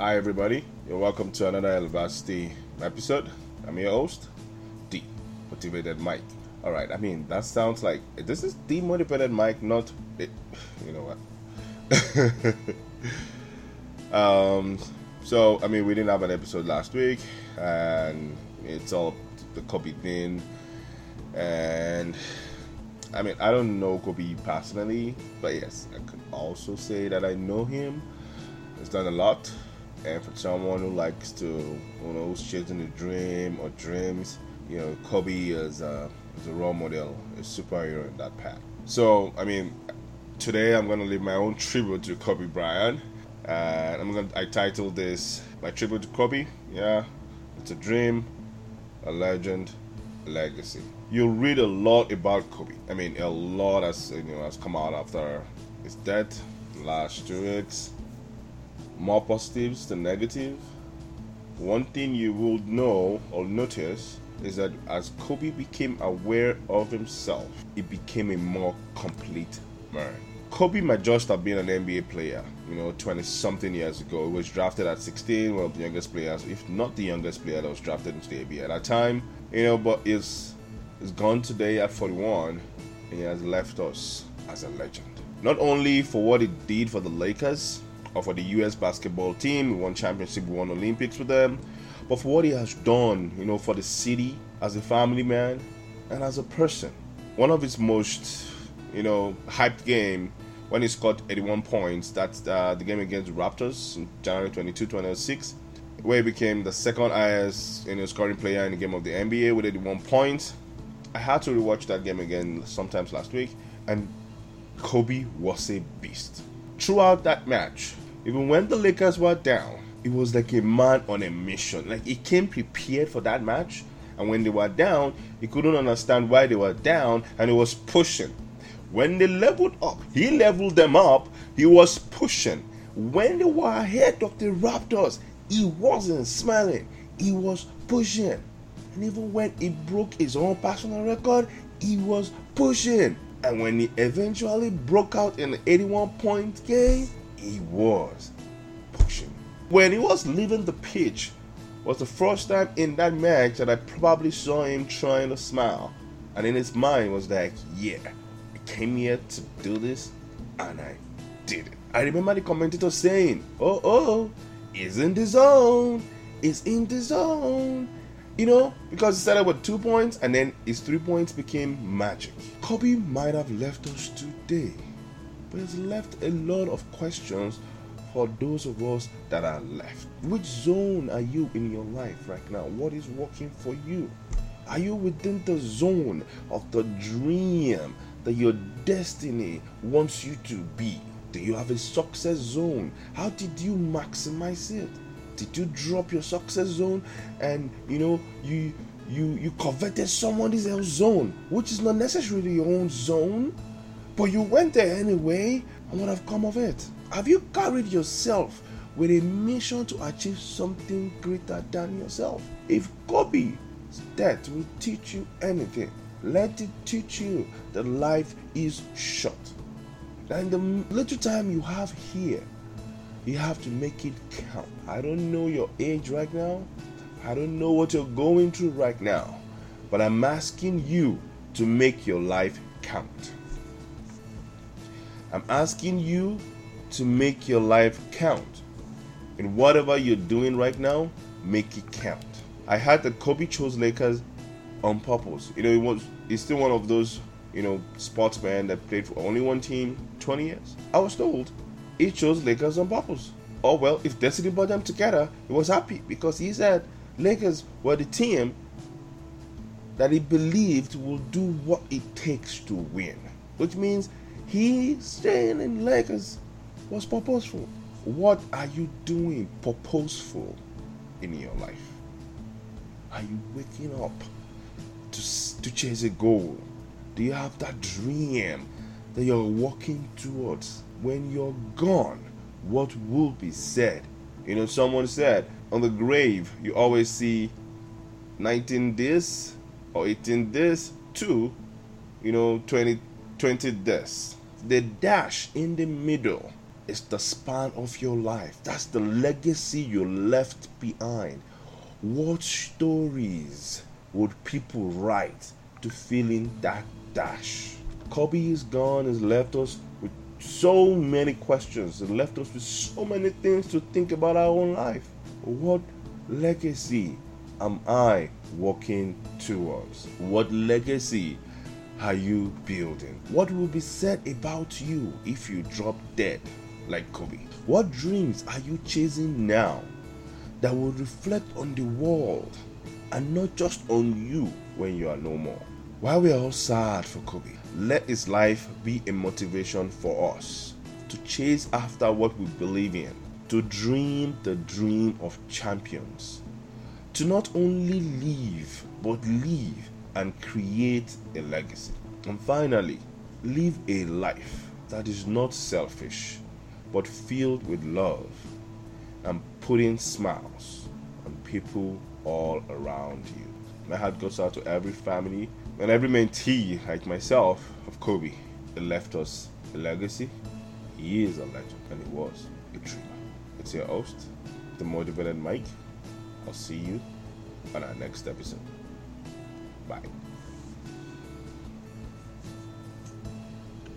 Hi everybody, you're welcome to another Elvasti episode. I'm your host, D Motivated Mike. Alright, that sounds like this is the Motivated Mike, not it, you know what. We didn't have an episode last week, and it's all the Kobe thing. And I don't know Kobe personally, but yes, I could also say that I know him. He's done a lot. And for someone who likes to, who's chasing a dream or dreams, Kobe is a role model, a superhero in that path. So, today I'm going to leave my own tribute to Kobe Bryant. And I titled this, my tribute to Kobe. Yeah, it's a dream, a legend, a legacy. You'll read a lot about Kobe. A lot has come out after his death in the last 2 weeks. More positives than negative. One thing you will know or notice is that as Kobe became aware of himself, he became a more complete man. Kobe might just have been an NBA player, 20-something years ago. He was drafted at 16, one of the youngest players, if not the youngest player that was drafted into the NBA at that time. But he's gone today at 41, and he has left us as a legend. Not only for what he did for the Lakers, or for the U.S. basketball team, we won championship, we won Olympics with them, but for what he has done, for the city, as a family man, and as a person. One of his most, hyped game, when he scored 81 points, that's the game against the Raptors on January 22, 2006, where he became the second highest scoring player in the game of the NBA with 81 points. I had to rewatch that game again sometimes last week, and Kobe was a beast. Throughout that match, even when the Lakers were down, it was like a man on a mission. Like, he came prepared for that match, and when they were down, he couldn't understand why they were down, and he was pushing. When they leveled up, he leveled them up, he was pushing. When they were ahead of the Raptors, he wasn't smiling, he was pushing. And even when he broke his own personal record, he was pushing. And when he eventually broke out in the 81-point game, he was pushing. When he was leaving the pitch, was the first time in that match that I probably saw him trying to smile. And in his mind was like, yeah, I came here to do this, and I did it. I remember the commentator saying, he's in the zone, he's in the zone. Because he started with 2 points and then his 3 points became magic. Kobe might have left us today, but he's left a lot of questions for those of us that are left. Which zone are you in your life right now? What is working for you? Are you within the zone of the dream that your destiny wants you to be? Do you have a success zone? How did you maximize it? Did you drop your success zone and you coveted someone else's zone, which is not necessarily your own zone, but you went there anyway, and what have come of it? Have you carried yourself with a mission to achieve something greater than yourself? If Kobe's death will teach you anything, let it teach you that life is short. And the little time you have here, you have to make it count. I don't know your age right now. I don't know what you're going through right now. But I'm asking you to make your life count. I'm asking you to make your life count. In whatever you're doing right now, make it count. I heard that Kobe chose Lakers on purpose. He's still one of those, sportsmen that played for only one team 20 years. I was told he chose Lakers on purpose. Oh well, if destiny brought them together, he was happy because he said Lakers were the team that he believed will do what it takes to win. Which means he staying in Lakers was purposeful. What are you doing purposeful in your life? Are you waking up to chase a goal? Do you have that dream that you're walking towards? When you're gone, what will be said? Someone said, on the grave, you always see 19 this or 18 this, 2, 20 this. The dash in the middle is the span of your life. That's the legacy you left behind. What stories would people write to fill in that dash? Kobe is gone, has left us with so many questions, has left us with so many things to think about our own life. What legacy am I walking towards? What legacy are you building? What will be said about you if you drop dead like Kobe? What dreams are you chasing now that will reflect on the world and not just on you when you are no more? While we are all sad for Kobe, let his life be a motivation for us to chase after what we believe in, to dream the dream of champions, to not only live, but live and create a legacy. And finally, live a life that is not selfish, but filled with love and putting smiles on people all around you. My heart goes out to every family and every mentee like myself of Kobe. He left us a legacy. He is a legend, and he was a dreamer. It's your host, the Motivated Mike. I'll see you on our next episode. Bye.